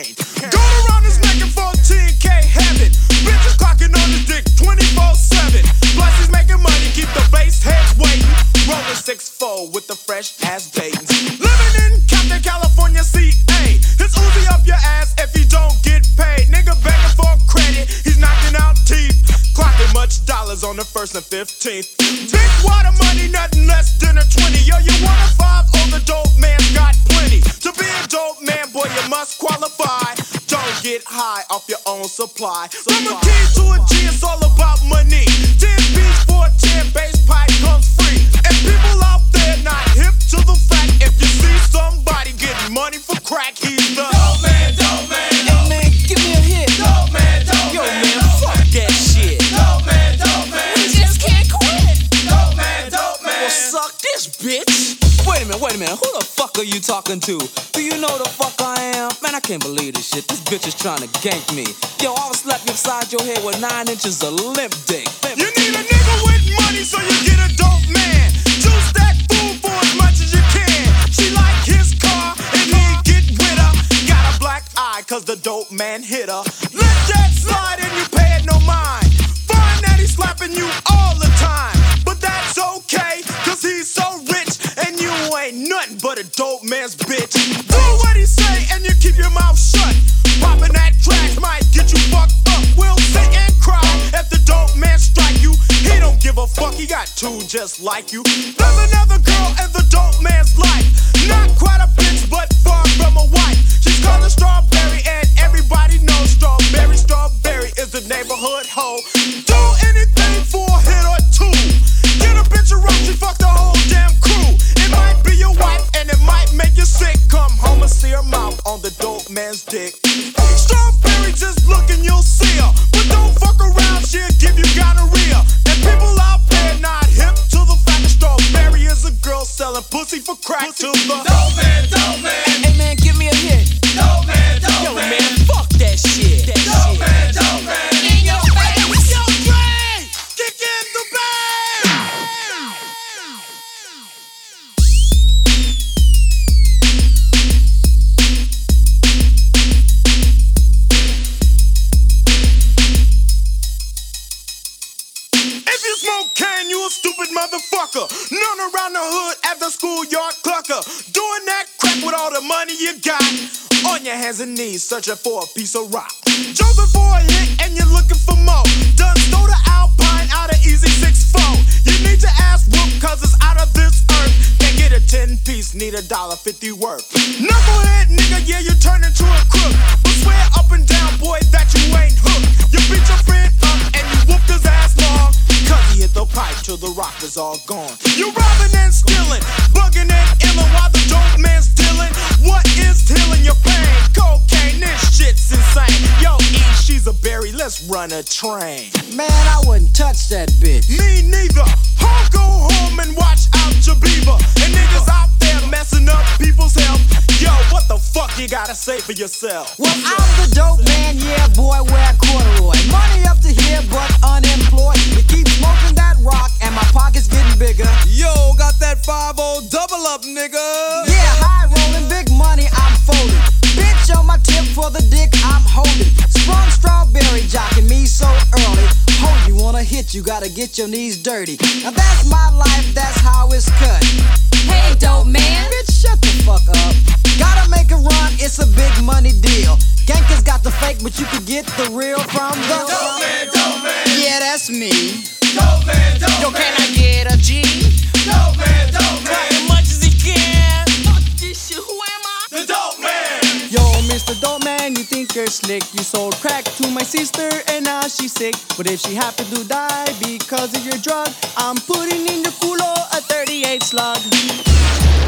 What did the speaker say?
cocaine. Going around his neck in 14K heaven. Bitches clocking on his dick 24/7. Plus he's making money, keep the bass heads waiting. Rolling 6-4 with the fresh ass Dayton's. Living in Compton, California, CA. His Uzi up your ass if you don't get paid. Nigga begging for credit, he's knocking out teeth. Clocking much dollars on the 1st and 15th. Big water money, nothing less than a 20. Yo, you want a 5? Oh, the dope man's got plenty. To be a dope man, boy, you must qualify. Don't get high off your own supply. From a key to a G, it's all about money. 10 beats for a 10 bass pipe comes free. And people out there not hip to the fact, if you see somebody getting money for crack, he's the dope man, dope man. Hey man, give me a hit. Dope man, dope Yo man. man, fuck that shit. Dope man, dope man. We just can't quit. Dope man, dope man. Well, suck this, bitch. Wait a minute. Who the fuck are you talking to? Do you know the fuck I am? Man, I can't believe this shit. This bitch is trying to gank me. Yo, I will slap you upside your head with 9 inches of limp dick. You need a nigga with money so you get a dope man. Juice that fool for as much as you can. She like his car and he get with her. Got a black eye cause the dope man hit her. Let that slide and you pay it no mind. Find that he's slapping you all the time. But that's okay cause he's so rich and you ain't nothing but a dope man's bitch. Do what he say and you keep your mouth shut. Popping that trash might get you fucked up. We'll sit and cry if the dope man strike you. He don't give a fuck, he got two just like you. There's another girl in the dope man's life. Not quite a bitch, but far from a wife. She's called a Strawberry and everybody knows Strawberry. Strawberry is the neighborhood hoe. Do anything for a hit or two. Get a bitch around, she fuck the whole damn crew. It might be your wife and it might make you sick. Come home and see her mouth on the dope man's dick. Strawberry, just look and you'll see her. But don't fuck around, she'll give you gonorrhea. And people out there not hip to the fact that Strawberry is a girl selling pussy for crack to the dope man, dope man. Hey man, give me a hit. Dope man, dope Yo man. man, fuck that shit. Dope man, dope man. In your face. Yo, Dre, kick in the band. If you smoke can, you a stupid motherfucker. Known around the hood as the schoolyard clucker. Doing that crap with all the money you got. On your hands and knees, searching for a piece of rock. Jumping for a hit and you're looking for more. Done stole the Alpine out of Easy 6-4. You need your ass whooped cause it's out of this earth. Can't get a 10-piece, need $1.50 worth. Knucklehead nigga, yeah, you turn into a crook. But swear up and down, boy, that you ain't hooked. You beat your friend up and you whooped his ass long. Cause he hit the pipe till the rock was all gone. You robbing and stealing, bugging and illin' while the dope man's dealing. What is healing your pain? Cocaine, this shit's insane. Yo, E, she's a berry, let's run a train. Man, I wouldn't touch that bitch. Me neither. I'll go home and watch out your beaver. And niggas out there messing up people's health. Yo, what the fuck you gotta say for yourself? Well, I'm the dope man, yeah, boy, wear corduroy. Money up to here, but unemployed. You keep smoking that rock, and my pocket's getting bigger. Yo, got that 5-0 double up, nigga. Yeah, high rolling, big money, I'm folding. Bitch on my tip for the dick I'm holding. Sprung Strawberry jocking me so early. Hold you wanna hit, you gotta get your knees dirty. Now that's my life, that's how it's cut. Hey, dope man. Bitch, shut the fuck up. Gotta make a run, it's a big money deal. Gankers got the fake, but you can get the real from the Dope man, dope man. Yeah, that's me. Dope man, dope Yo, man. can I get a G? Dope man, dope Crack man. as much as he can. Fuck this shit, who am I? The dope man. Yo, Mr. Dope Man, you think you're slick. You sold crack to my sister and now she's sick. But if she happened to die because of your drug, I'm putting in the culo a 38 slug.